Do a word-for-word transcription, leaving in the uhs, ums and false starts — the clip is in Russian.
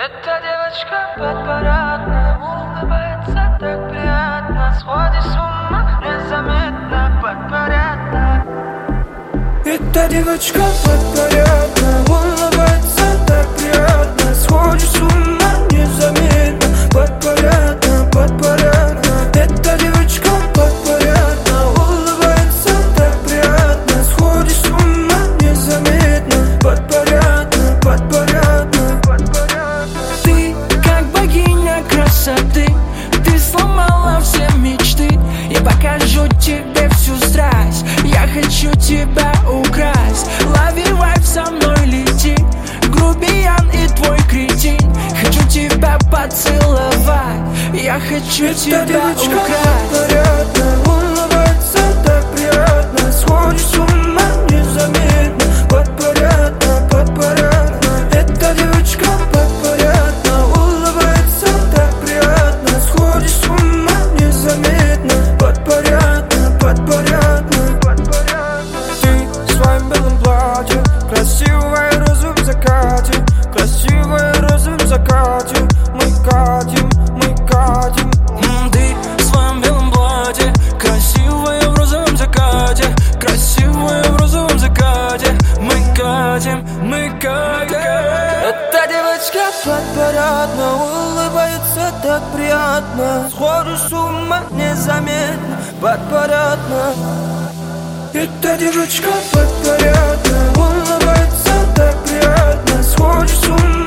Эта девочка подпорядная, улыбается так приятно, сходишь с ума незаметно, подпорядно. Эта девочка подпорядная, улыбается так приятно, сходишь с ума незаметно, подпорядно, подпорядно. Эта девочка подпорядная, улыбается так приятно, сходишь с ума незаметно, подпорядно, подпорядно, подпорядно. Ты как богиня красоты, ты сломала все мечты. Я покажу тебе всю страсть, я хочу тебя украсть. Лови вайб, со мной лети, грубиян и твой кретин. Хочу тебя поцеловать, я хочу Эта тебя девочка украсть. подпорядная, улыбается так приятно, сходишь с ума незаметно, подпорядно, подпорядно. Эта девочка подпорядная, улыбается так приятно, сходишь с ума незаметно, подпорядно, подпорядно, подпорядно. Ты в своем белом платье, красивая в розовом закате, красивая в розовом закате. Мы катим, мы катим. М, Ты в своем белом платье, красивая в розовом закате, красивая в розовом закате. Мы катим, мы катим. Эта девочка подпорядна, улыбается так приятно, сходишь с ума незаметно, подпорядна. Эта девочка подпорядна, улыбается так приятно, сходишь с ума